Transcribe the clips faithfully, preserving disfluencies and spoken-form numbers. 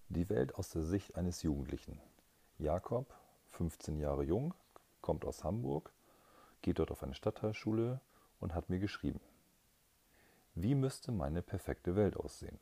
Die Welt aus der Sicht eines Jugendlichen. Jakob, fünfzehn Jahre jung, kommt aus Hamburg, geht dort auf eine Stadtteilschule und hat mir geschrieben: Wie müsste meine perfekte Welt aussehen?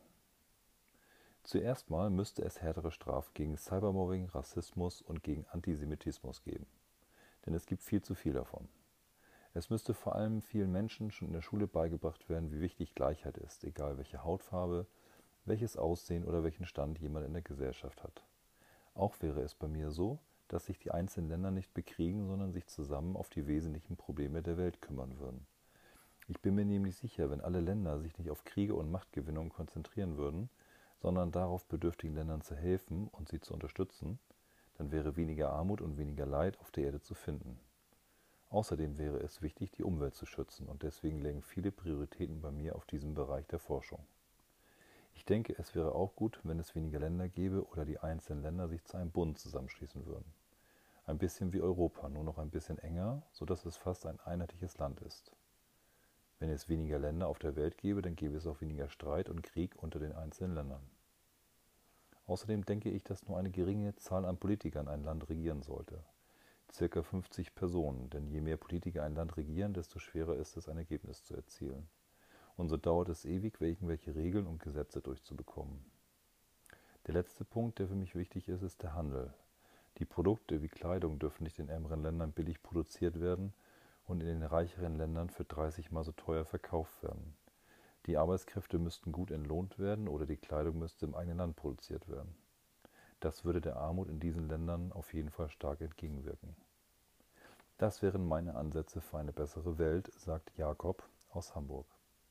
Zuerst mal müsste es härtere Strafen gegen Cybermobbing, Rassismus und gegen Antisemitismus geben. Denn es gibt viel zu viel davon. Es müsste vor allem vielen Menschen schon in der Schule beigebracht werden, wie wichtig Gleichheit ist, egal welche Hautfarbe, welches Aussehen oder welchen Stand jemand in der Gesellschaft hat. Auch wäre es bei mir so, dass sich die einzelnen Länder nicht bekriegen, sondern sich zusammen auf die wesentlichen Probleme der Welt kümmern würden. Ich bin mir nämlich sicher, wenn alle Länder sich nicht auf Kriege und Machtgewinnung konzentrieren würden, sondern darauf, bedürftigen Ländern zu helfen und sie zu unterstützen, dann wäre weniger Armut und weniger Leid auf der Erde zu finden. Außerdem wäre es wichtig, die Umwelt zu schützen, und deswegen legen viele Prioritäten bei mir auf diesem Bereich der Forschung. Ich denke, es wäre auch gut, wenn es weniger Länder gäbe oder die einzelnen Länder sich zu einem Bund zusammenschließen würden. Ein bisschen wie Europa, nur noch ein bisschen enger, sodass es fast ein einheitliches Land ist. Wenn es weniger Länder auf der Welt gäbe, dann gäbe es auch weniger Streit und Krieg unter den einzelnen Ländern. Außerdem denke ich, dass nur eine geringe Zahl an Politikern ein Land regieren sollte. Circa fünfzig Personen, denn je mehr Politiker ein Land regieren, desto schwerer ist es, ein Ergebnis zu erzielen. Und so dauert es ewig, irgendwelche Regeln und Gesetze durchzubekommen. Der letzte Punkt, der für mich wichtig ist, ist der Handel. Die Produkte wie Kleidung dürfen nicht in ärmeren Ländern billig produziert werden und in den reicheren Ländern für dreißig Mal so teuer verkauft werden. Die Arbeitskräfte müssten gut entlohnt werden oder die Kleidung müsste im eigenen Land produziert werden. Das würde der Armut in diesen Ländern auf jeden Fall stark entgegenwirken. Das wären meine Ansätze für eine bessere Welt, sagt Jakob aus Hamburg.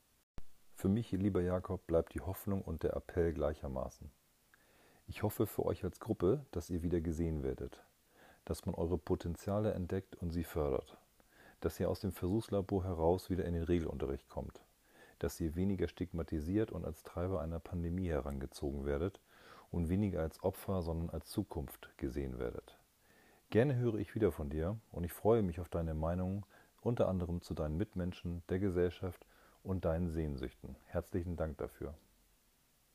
Für mich, lieber Jakob, bleibt die Hoffnung und der Appell gleichermaßen. Ich hoffe für euch als Gruppe, dass ihr wieder gesehen werdet, dass man eure Potenziale entdeckt und sie fördert, dass ihr aus dem Versuchslabor heraus wieder in den Regelunterricht kommt, dass ihr weniger stigmatisiert und als Treiber einer Pandemie herangezogen werdet und weniger als Opfer, sondern als Zukunft gesehen werdet. Gerne höre ich wieder von dir und ich freue mich auf deine Meinung, unter anderem zu deinen Mitmenschen, der Gesellschaft und deinen Sehnsüchten. Herzlichen Dank dafür.